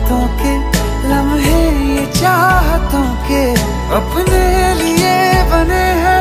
बातों के लम्हे ये चाहतों के अपने लिए बने हैं।